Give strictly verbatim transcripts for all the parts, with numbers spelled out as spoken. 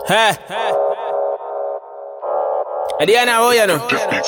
Hey. Adiana, oh, you know.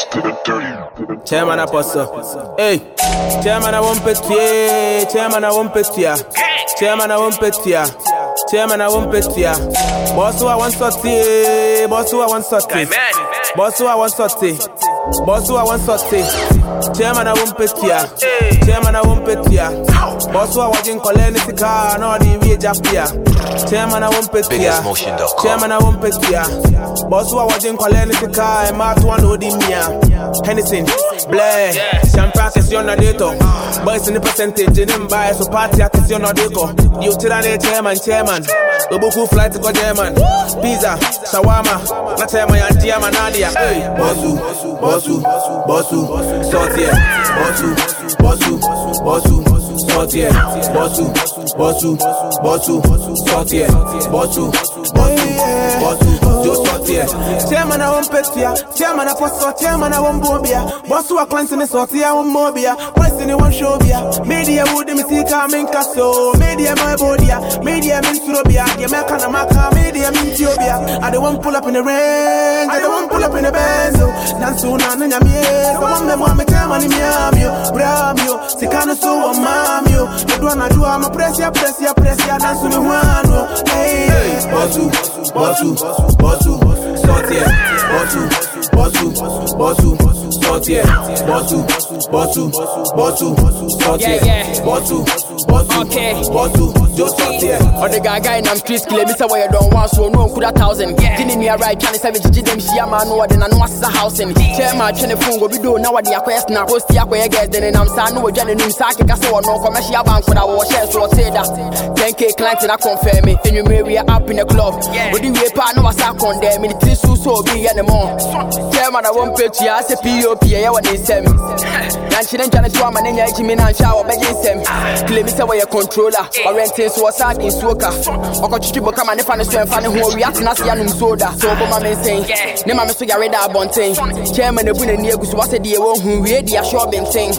Chairman Apostle. Hey. Chairman, I won't pet you. Chairman, I won't pet you. Chairman, I won't pet you. Chairman, I won't pet you. Boss, who I want sortie. Boss, who I want sortie. Boss, who I want sortie. Boss, who I want sortie. Chairman, I won't pet you. Chairman, I won't pet you. Boss, who I want in Colony car. No, the way Japia. Chairman, I won't pet you. Chairman, I won't pet you. Boss, who I want in Colony car. I'm out one of the Mia. Hennessy, Blair, Champagne, question on data. Boys in the percentage, in them buy, so party, I question on data. You tyranny, chairman, chairman. The book who fly to go German. Pizza, shawarma, not chairman, and chairman, Nadia. Bossu, Bossu, Bossu, Sortier, Bossu, Bossu, Bossu, Sortier, Bossu, Bossu, Bossu, Sortier, Bossu, Bossu, Bossu, just Sortier. Chairman, I won't pet ya. Chairman, I post chairman, I won't bobia. Bossu, I cleanse me sortier, I won't mobia. Boys in the one show beer. Media would me see coming casso. Media my body, media means Robia. The American Maka, media means Ethiopia. I don't want pull up in the range, I don't want pull up in the benzo. Nansu Nanya me, come on, me want me chairman in Miami, Bramio, Sikano so mamio. The one I do, I'm a press ya, press ya, press ya, dance to me one. Hey, Bossu, Bossu, Bossu, Sortier, Bossu, Bossu, Bossu, Sortier, Bossu, Bossu, Bossu, Sortier, Bossu, Bossu, okay, Bossu, just Sortier. On the guy guy in them streets, kill me say where you don't want, so no could a thousand. Didn't me a right, can seven G them she a man no then I know what's a house in. Chairman trying to phone go be do now what the quest now post ya where get then I'm saying no Jenny nim sake ka say no commercial bank for that was share so say that ten K client and I confirm me. Then you marry up in the club. But the way part no was a condemn me the so so be anymore. Chairman I won't pay you as a P O P ya want them. Dan she then trying to do man in ya Jimmy and shower be them. Claim me say where you controller or renting so was in soka. Oko chichi boka man if I so fan who react na see anum soda. So bo ma men saying ne ma me so ya radar bonten. Chairman e bu na ni egusu was say dey won hu we dey sure benting.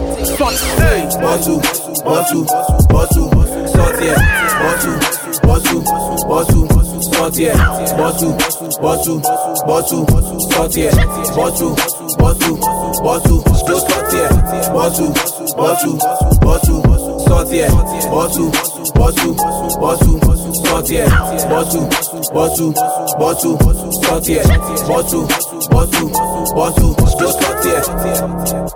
Hey, Bossu, Bossu, Bossu, Sortier, Bossu, Bossu, Bossu, Sortier, Bossu, Bossu, Bossu, Sortier, Bossu, Bossu, Bossu, just Sortier, Bossu, Bossu, Bossu, Sortier, Bossu, Bossu, Bossu, Sortier, Bossu, Bossu, Bossu, Sortier, Bossu, Bossu, Bossu, just Sortier.